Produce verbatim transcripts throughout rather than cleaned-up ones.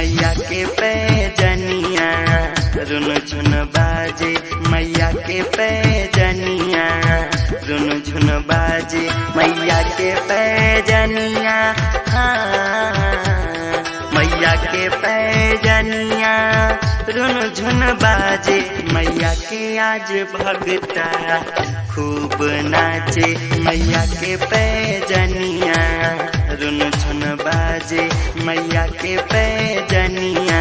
मैया के पैजनिया रुन झुन बाजे मैया के पैजनिया रुन झुन बाजे मैया के पैजनिया हाँ मैया के पैजनिया रुन झुन बाजे मैया के आज भगता खूब नाचे मैया के पैजनिया रुन झुन बाजे मैया के पैजनिया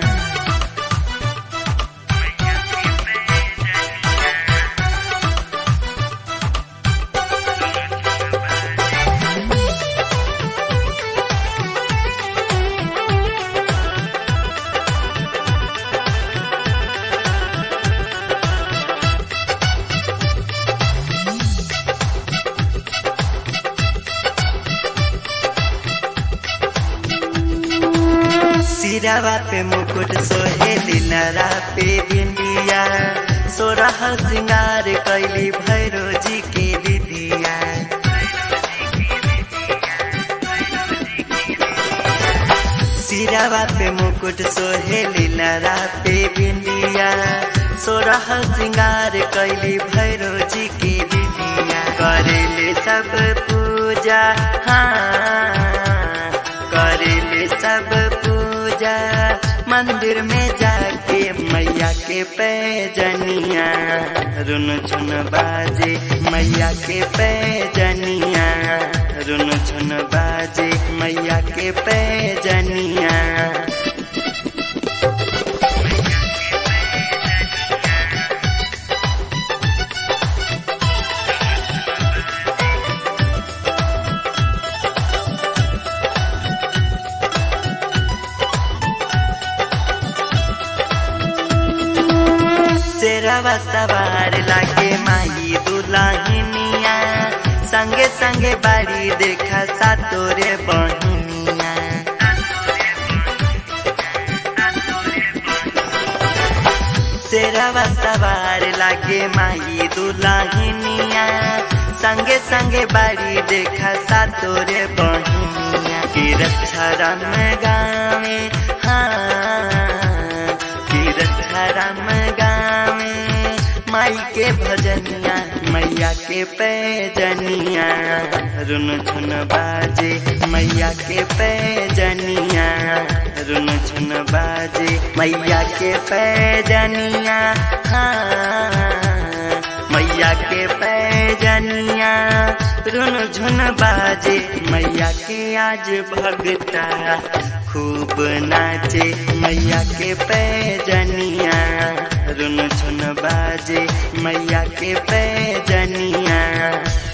सिरावा पे मुकुट सोहे दिलरा पे बिंदिया सोरह सिंगार कैली भैरो जी के दीदिया सिरावा पे मुकुट सोहे दिलरा पे बिंदिया सोरह सिंगार कैली भैरो जी के दीदिया करेले सब पूजा हाँ करेले सब पूजा मंदिर में जाके मैया के पैजनिया रुन झुन बाजे मैया के पैजनिया रुन झुन बाजे मैया के पैजनिया शेरवा सवार लागे माही दुल्हनिया संगे संगे बाड़ी देखा सातोरे बहनिया शेरवा सवार लागे माही दुल्हनिया संगे संगे बाड़ी देखा सातोरे बहनिया की रक्षा राम गावे हाँ की रक्षा राम गावे माई के भजनिया मैया के पैजनिया रुन झुन बाजे मैया के पैजनिया रुन झुन बाजे मैया के पैजनिया हाँ मैया के पैजनिया रुन झुन बाजे मैया के आज भगता खूब नाचे मैया के पैजनिया रुन झुन बाजे मैया के पैजनिया।